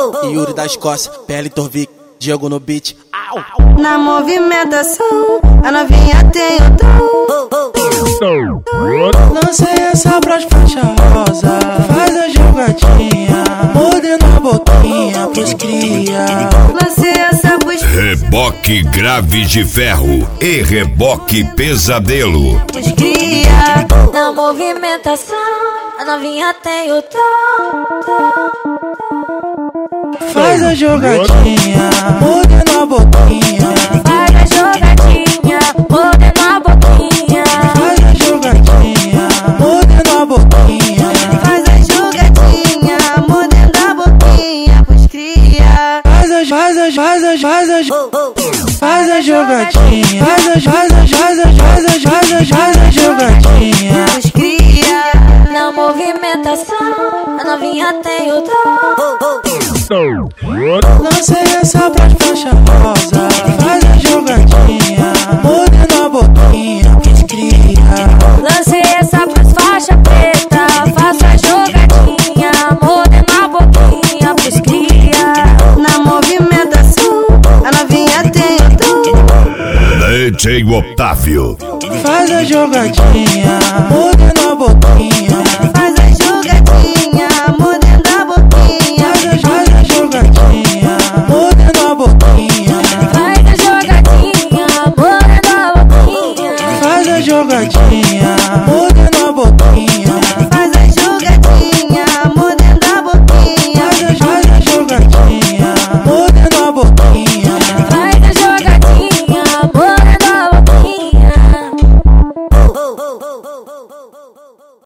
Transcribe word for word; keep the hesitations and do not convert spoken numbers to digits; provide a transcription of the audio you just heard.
Yuri da Escócia, Pele Torvik, Diego no beat. Au. Na movimentação, a novinha tem o dom. Lancei essa pras faixa rosa, faz a jogadinha, mordendo a boquinha pros cria. Lancei essa pros Reboque grave de ferro e reboque pesadelo. cria. Na movimentação, a novinha tem o dom. Faz a jogadinha, mordendo a boquinha. Faz a jogadinha, mordendo a boquinha. Faz a jogadinha, mordendo a boquinha. Faz a jogadinha, mordendo a boquinha pros cria. Faz a, faz a, faz a, faz a, faz a jogadinha. Faz a, faz a, faz a, faz a, faz a, faz a jogadinha. Pros cria. Na movimentação, a novinha tem o dom. Lancei essa pras faixa rosa, faz a jogadinha, mordendo a boquinha pros cria. Lancei essa pras faixa preta, faço a jogadinha, mordendo a boquinha pros cria. Na movimentação, a novinha tem o dom. D J Otávio. Faz a jogadinha, mordendo a boquinha.